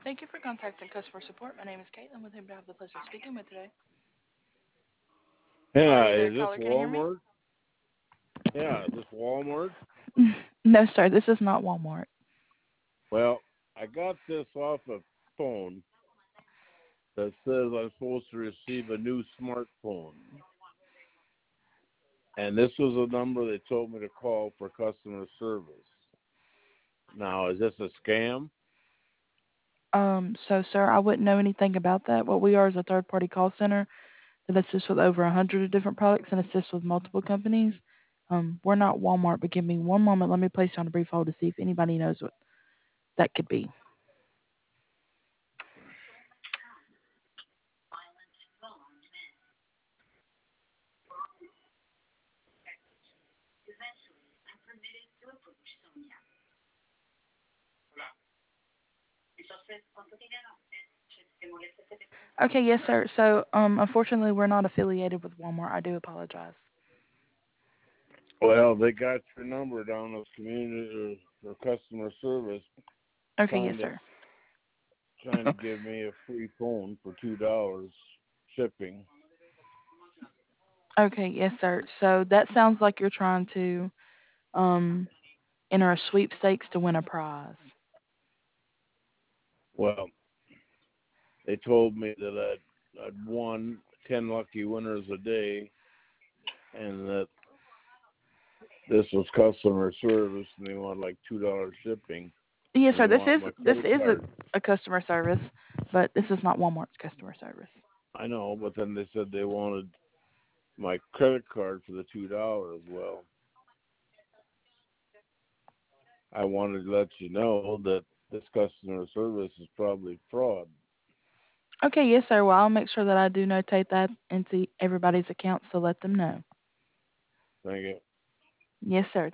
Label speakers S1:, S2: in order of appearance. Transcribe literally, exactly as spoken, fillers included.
S1: Thank you for contacting customer support. My name is Caitlin. With whom do I have the pleasure of speaking with today? Are
S2: Yeah,
S1: you there,
S2: is this
S1: caller? Can you hear me?
S2: Walmart? Yeah, is this Walmart?
S1: No, sir. This is not Walmart.
S2: Well, I got this off a phone that says I'm supposed to receive a new smartphone. And this was a number they told me to call for customer service. Now, is this a scam?
S1: Um, so, sir, I wouldn't know anything about that. What we are is a third-party call center that assists with over a hundred of different products and assists with multiple companies. Um, we're not Walmart, but give me one moment. Let me place you on a brief hold to see if anybody knows what that could be. Okay, yes, sir. So, um, unfortunately, we're not affiliated with Walmart. I do apologize.
S2: Well, they got your number down as community or, or customer service,
S1: Okay, yes,
S2: trying to
S1: sir.
S2: trying to give me a free phone for two dollars shipping.
S1: Okay, yes, sir. So that sounds like you're trying to um enter a sweepstakes to win a prize.
S2: Well, they told me that I'd I'd won ten lucky winners a day, and that this was customer service, and they want like two dollars shipping,
S1: Yes,
S2: and
S1: sir.
S2: they
S1: This
S2: want
S1: is
S2: my
S1: this
S2: credit
S1: is a,
S2: card.
S1: a customer service, but this is not Walmart's customer service.
S2: I know, but then they said they wanted my credit card for the two dollars. Well, I wanted to let you know that this customer service is probably fraud.
S1: Okay, yes, sir. Well, I'll make sure that I do notate that into everybody's accounts to let them know.
S2: Thank you.
S1: Yes, sir.